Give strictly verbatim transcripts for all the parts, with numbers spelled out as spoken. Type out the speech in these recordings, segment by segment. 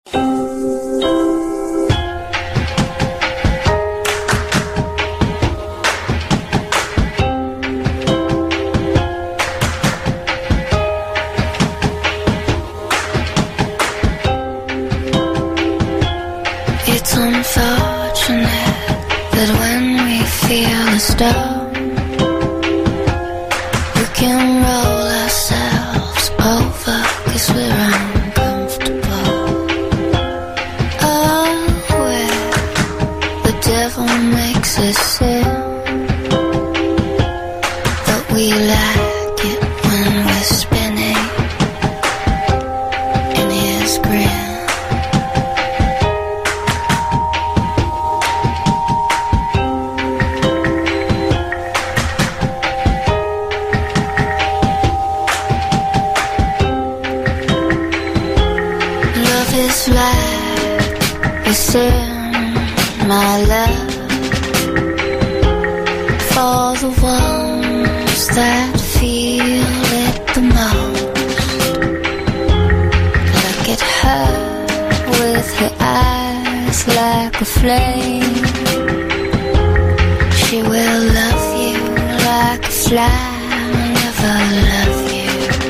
It's unfortunate that when we feel a storm, we can roll ourselves over 'cause we're uncomfortable. Oh, where the devil makes us sin, but we like it when we're spinning in his grin. Is like a sin, my love, for the ones that feel it the most. Look at her with her eyes like a flame. She will love you like a fly, never love you.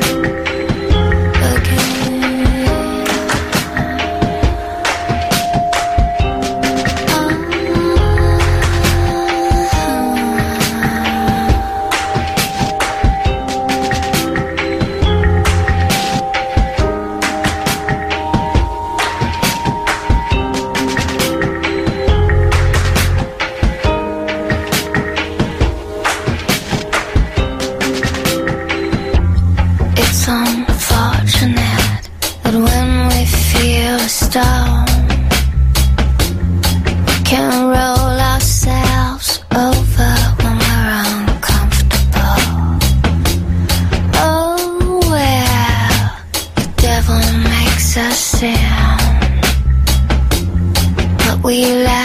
It's unfortunate that when we feel a storm, we can roll ourselves over when we're uncomfortable. Oh, well, the devil makes us sin, but we laugh